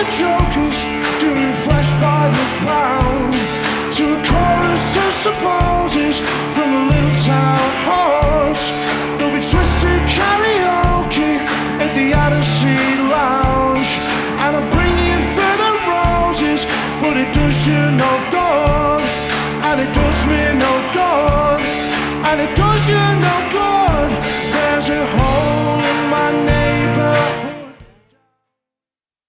the jokers doing flesh by the pound, to a chorus of supporters from the little town halls. There'll be twisted karaoke at the Odyssey Lounge, and I'll bring you further roses, but it does you no good, and it does me no good, and it does you no good.